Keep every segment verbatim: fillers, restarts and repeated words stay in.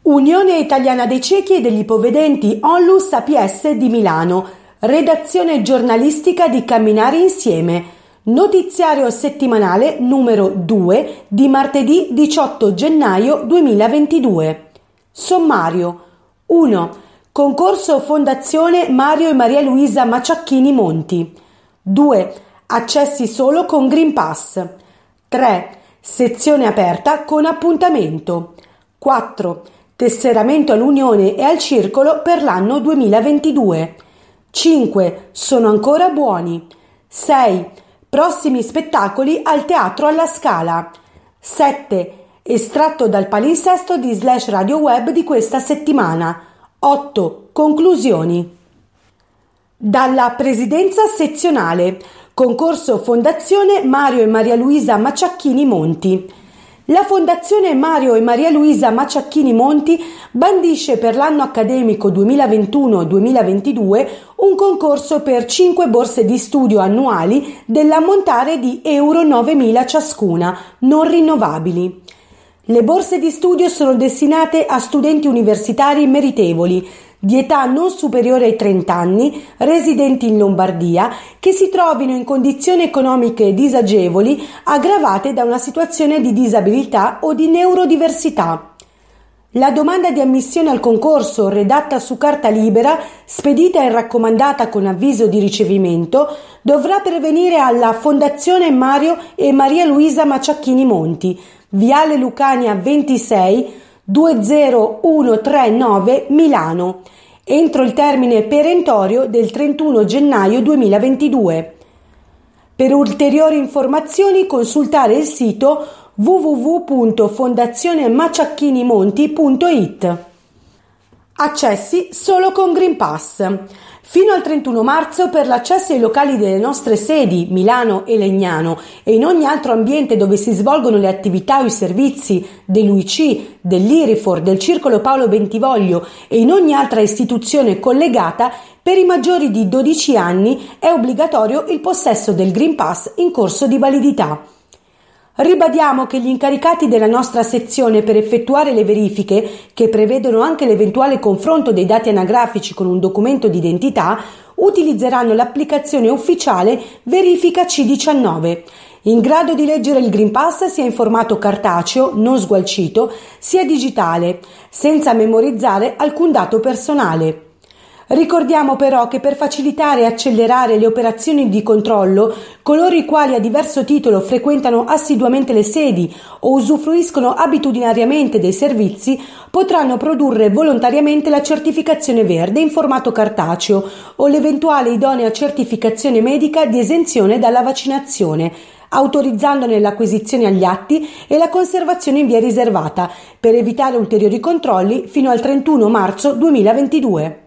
Unione Italiana dei Ciechi e degli Ipovedenti Onlus A P S di Milano, redazione giornalistica di Camminare Insieme, notiziario settimanale numero due di martedì diciotto gennaio duemilaventidue. Sommario uno. Concorso Fondazione Mario e Maria Luisa Macciacchini Monti. due. Accessi solo con Green Pass. tre. Sezione aperta con appuntamento. quattro. Tesseramento all'Unione e al Circolo per l'anno duemilaventidue. cinque. Sono ancora buoni. sei. Prossimi spettacoli al Teatro alla Scala. sette. Estratto dal palinsesto di Slash Radio Web di questa settimana. otto. Conclusioni. Dalla Presidenza Sezionale. Concorso Fondazione Mario e Maria Luisa Macciacchini Monti. La Fondazione Mario e Maria Luisa Macciacchini Monti bandisce per l'anno accademico duemilaventuno duemilaventidue un concorso per cinque borse di studio annuali dell'ammontare di euro novemila ciascuna, non rinnovabili. Le borse di studio sono destinate a studenti universitari meritevoli, di età non superiore ai trenta anni, residenti in Lombardia, che si trovino in condizioni economiche disagevoli aggravate da una situazione di disabilità o di neurodiversità. La domanda di ammissione al concorso, redatta su carta libera, spedita e raccomandata con avviso di ricevimento, dovrà pervenire alla Fondazione Mario e Maria Luisa Macciacchini Monti, Viale Lucania ventisei, duemilacentrenove Milano, entro il termine perentorio del trentuno gennaio duemilaventidue. Per ulteriori informazioni consultare il sito w w w punto fondazione macciacchinimonti punto i t. Accessi solo con Green Pass. Fino al trentuno marzo per l'accesso ai locali delle nostre sedi, Milano e Legnano, e in ogni altro ambiente dove si svolgono le attività o i servizi dell'U I C, dell'Irifor, del Circolo Paolo Bentivoglio e in ogni altra istituzione collegata, per i maggiori di dodici anni è obbligatorio il possesso del Green Pass in corso di validità. Ribadiamo che gli incaricati della nostra sezione per effettuare le verifiche, che prevedono anche l'eventuale confronto dei dati anagrafici con un documento d'identità, utilizzeranno l'applicazione ufficiale Verifica C diciannove, in grado di leggere il Green Pass sia in formato cartaceo, non sgualcito, sia digitale, senza memorizzare alcun dato personale. Ricordiamo però che per facilitare e accelerare le operazioni di controllo, coloro i quali a diverso titolo frequentano assiduamente le sedi o usufruiscono abitudinariamente dei servizi potranno produrre volontariamente la certificazione verde in formato cartaceo o l'eventuale idonea certificazione medica di esenzione dalla vaccinazione, autorizzandone l'acquisizione agli atti e la conservazione in via riservata per evitare ulteriori controlli fino al trentuno marzo duemilaventidue.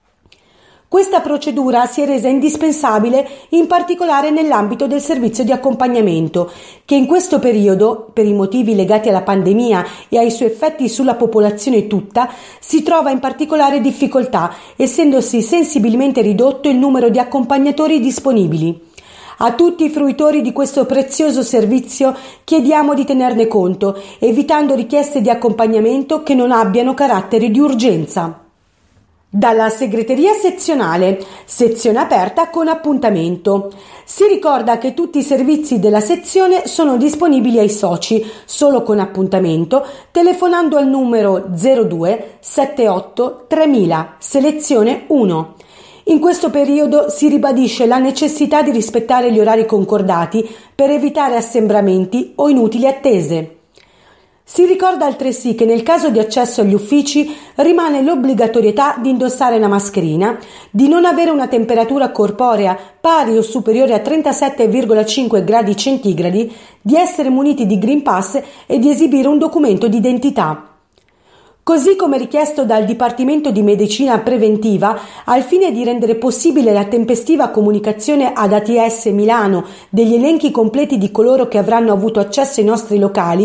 Questa procedura si è resa indispensabile in particolare nell'ambito del servizio di accompagnamento, che in questo periodo, per i motivi legati alla pandemia e ai suoi effetti sulla popolazione tutta, si trova in particolare difficoltà, essendosi sensibilmente ridotto il numero di accompagnatori disponibili. A tutti i fruitori di questo prezioso servizio chiediamo di tenerne conto, evitando richieste di accompagnamento che non abbiano carattere di urgenza. Dalla segreteria sezionale, sezione aperta con appuntamento. Si ricorda che tutti i servizi della sezione sono disponibili ai soci, solo con appuntamento, telefonando al numero zero due sette otto tremila, selezione uno. In questo periodo si ribadisce la necessità di rispettare gli orari concordati per evitare assembramenti o inutili attese. Si ricorda altresì che nel caso di accesso agli uffici rimane l'obbligatorietà di indossare la mascherina, di non avere una temperatura corporea pari o superiore a trentasette virgola cinque gradi centigradi, di essere muniti di Green Pass e di esibire un documento d'identità. Così come richiesto dal Dipartimento di Medicina Preventiva, al fine di rendere possibile la tempestiva comunicazione ad A T S Milano degli elenchi completi di coloro che avranno avuto accesso ai nostri locali,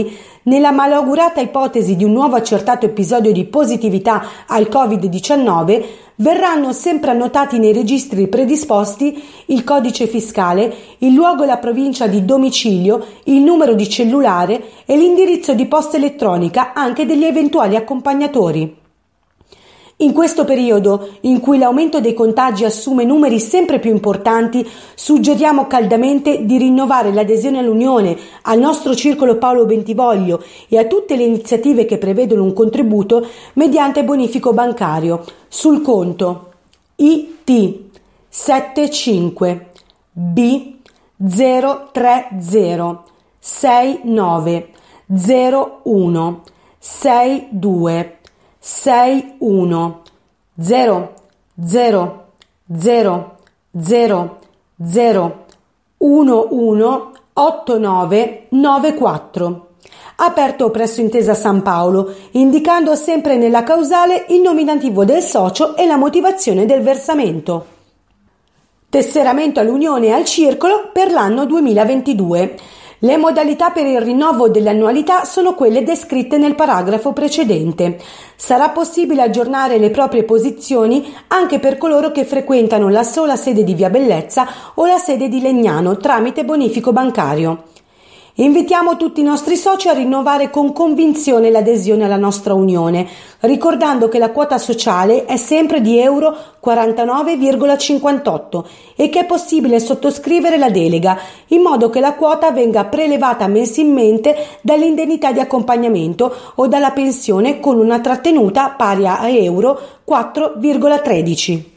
nella malaugurata ipotesi di un nuovo accertato episodio di positività al covid diciannove, verranno sempre annotati nei registri predisposti il codice fiscale, il luogo e la provincia di domicilio, il numero di cellulare e l'indirizzo di posta elettronica anche degli eventuali accompagnatori. In questo periodo, in cui l'aumento dei contagi assume numeri sempre più importanti, suggeriamo caldamente di rinnovare l'adesione all'Unione, al nostro Circolo Paolo Bentivoglio e a tutte le iniziative che prevedono un contributo mediante bonifico bancario sul conto I T settantacinque B zero tre zero sei nove zero uno sei due sei uno zero zero zero zero zero uno uno otto nove nove quattro, aperto presso Intesa San Paolo, indicando sempre nella causale il nominativo del socio e la motivazione del versamento. Tesseramento all'Unione e al Circolo per l'anno duemilaventidue. Le modalità per il rinnovo delle annualità sono quelle descritte nel paragrafo precedente. Sarà possibile aggiornare le proprie posizioni anche per coloro che frequentano la sola sede di Via Bellezza o la sede di Legnano tramite bonifico bancario. Invitiamo tutti i nostri soci a rinnovare con convinzione l'adesione alla nostra Unione, ricordando che la quota sociale è sempre di euro quarantanove virgola cinquantotto e che è possibile sottoscrivere la delega, in modo che la quota venga prelevata mensilmente dall'indennità di accompagnamento o dalla pensione con una trattenuta pari a euro quattro virgola tredici.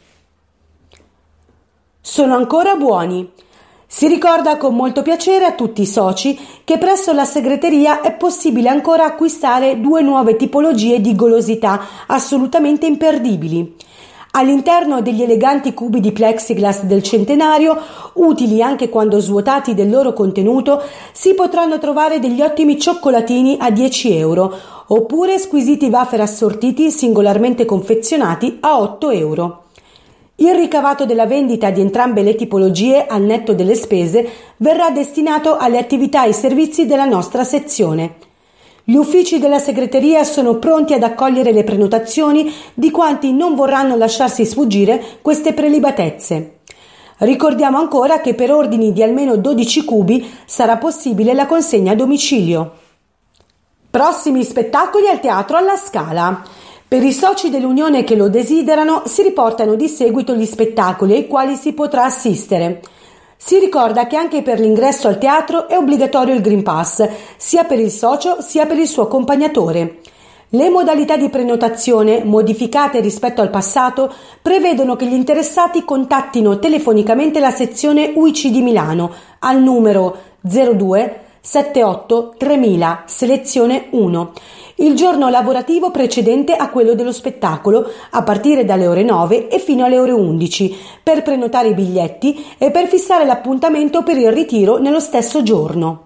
Sono ancora buoni. Si ricorda con molto piacere a tutti i soci che presso la segreteria è possibile ancora acquistare due nuove tipologie di golosità assolutamente imperdibili. All'interno degli eleganti cubi di plexiglass del centenario, utili anche quando svuotati del loro contenuto, si potranno trovare degli ottimi cioccolatini a dieci euro, oppure squisiti wafer assortiti singolarmente confezionati a otto euro. Il ricavato della vendita di entrambe le tipologie, al netto delle spese, verrà destinato alle attività e servizi della nostra sezione. Gli uffici della segreteria sono pronti ad accogliere le prenotazioni di quanti non vorranno lasciarsi sfuggire queste prelibatezze. Ricordiamo ancora che per ordini di almeno dodici cubi sarà possibile la consegna a domicilio. Prossimi spettacoli al Teatro alla Scala. Per i soci dell'Unione che lo desiderano si riportano di seguito gli spettacoli ai quali si potrà assistere. Si ricorda che anche per l'ingresso al teatro è obbligatorio il Green Pass, sia per il socio sia per il suo accompagnatore. Le modalità di prenotazione, modificate rispetto al passato, prevedono che gli interessati contattino telefonicamente la sezione U I C di Milano al numero zero due settantotto tremila selezione uno il giorno lavorativo precedente a quello dello spettacolo, a partire dalle ore nove e fino alle ore undici, per prenotare i biglietti e per fissare l'appuntamento per il ritiro nello stesso giorno.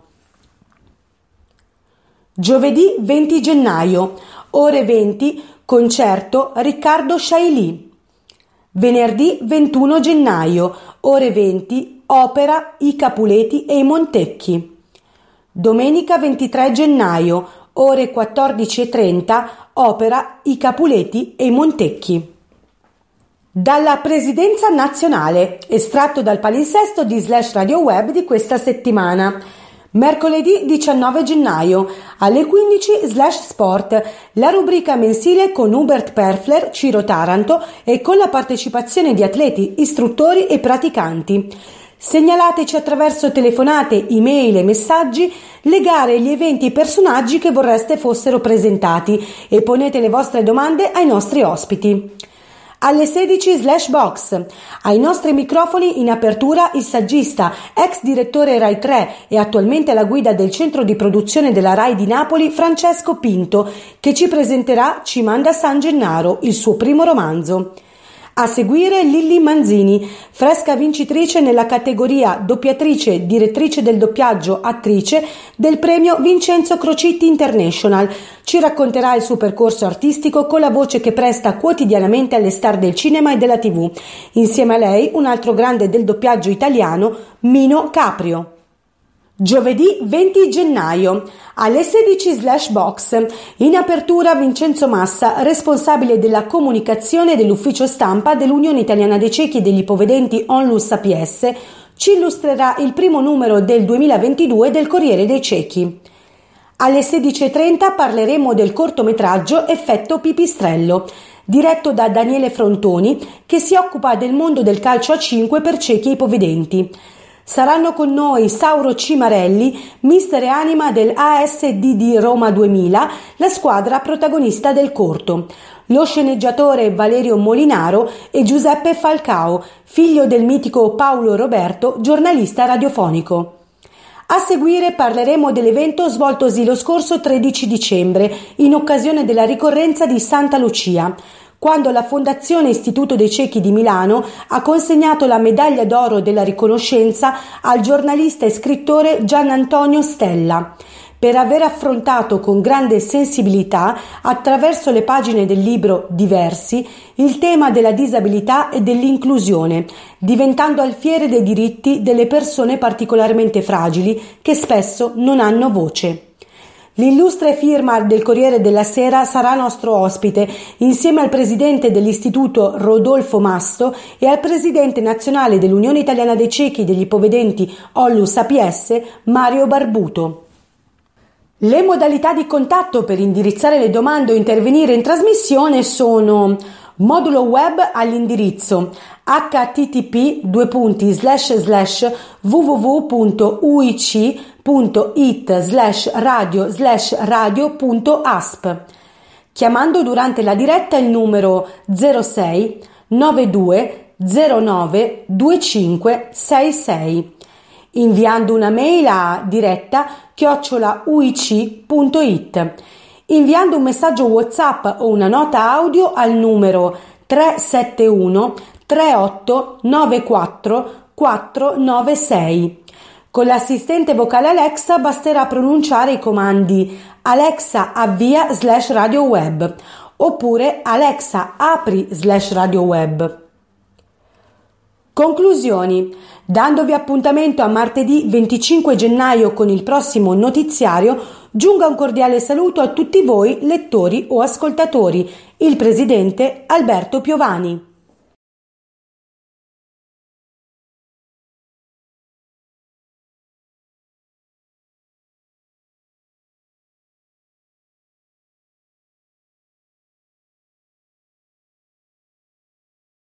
Giovedì venti gennaio, ore venti, concerto Riccardo Sciailì. Venerdì ventuno gennaio, ore venti, opera I Capuleti e i Montecchi. Domenica ventitré gennaio, ore quattordici e trenta, opera I Capuleti e i Montecchi. Dalla Presidenza Nazionale, estratto dal palinsesto di Slash Radio Web di questa settimana. Mercoledì diciannove gennaio, alle quindici Slash Sport, la rubrica mensile con Hubert Perfler, Ciro Taranto e con la partecipazione di atleti, istruttori e praticanti. Segnalateci attraverso telefonate, email e messaggi le gare, gli eventi e i personaggi che vorreste fossero presentati e ponete le vostre domande ai nostri ospiti. Alle sedici Slash Box, ai nostri microfoni in apertura il saggista, ex direttore Rai tre e attualmente alla guida del centro di produzione della Rai di Napoli, Francesco Pinto, che ci presenterà Ci manda San Gennaro, il suo primo romanzo. A seguire Lilli Manzini, fresca vincitrice nella categoria doppiatrice, direttrice del doppiaggio, attrice del premio Vincenzo Crocitti International. Ci racconterà il suo percorso artistico con la voce che presta quotidianamente alle star del cinema e della tivù. Insieme a lei un altro grande del doppiaggio italiano, Mino Caprio. Giovedì venti gennaio alle sedici slash box. In apertura Vincenzo Massa, responsabile della comunicazione dell'ufficio stampa dell'Unione Italiana dei Ciechi e degli Ipovedenti Onlus A P S, ci illustrerà il primo numero del duemilaventidue del Corriere dei Ciechi. Alle sedici e trenta parleremo del cortometraggio Effetto Pipistrello, diretto da Daniele Frontoni, che si occupa del mondo del calcio a cinque per ciechi e ipovedenti. Saranno con noi Sauro Cimarelli, mister e anima del A S D D Roma duemila, la squadra protagonista del corto, lo sceneggiatore Valerio Molinaro e Giuseppe Falcao, figlio del mitico Paolo Roberto, giornalista radiofonico. A seguire parleremo dell'evento svoltosi lo scorso tredici dicembre, in occasione della ricorrenza di Santa Lucia, quando la Fondazione Istituto dei Ciechi di Milano ha consegnato la medaglia d'oro della riconoscenza al giornalista e scrittore Gianantonio Stella, per aver affrontato con grande sensibilità, attraverso le pagine del libro Diversi, il tema della disabilità e dell'inclusione, diventando alfiere dei diritti delle persone particolarmente fragili che spesso non hanno voce. L'illustre firma del Corriere della Sera sarà nostro ospite, insieme al presidente dell'istituto Rodolfo Masto e al presidente nazionale dell'Unione Italiana dei Ciechi e degli Ipovedenti Onlus A P S, Mario Barbuto. Le modalità di contatto per indirizzare le domande o intervenire in trasmissione sono: modulo web all'indirizzo h t t p due punti slash slash w w w punto u i c punto i t slash radio slash radio punto a s p, chiamando durante la diretta il numero zero sei novantadue zero nove venticinque sessantasei, inviando una mail a diretta chiocciola u i c punto i t, inviando un messaggio WhatsApp o una nota audio al numero tre sette uno tre otto nove quattro quattro nove sei. Con l'assistente vocale Alexa basterà pronunciare i comandi Alexa avvia slash radio web oppure Alexa apri slash radio web. Conclusioni. Dandovi appuntamento a martedì venticinque gennaio con il prossimo notiziario, giunga un cordiale saluto a tutti voi lettori o ascoltatori. Il presidente Alberto Piovani.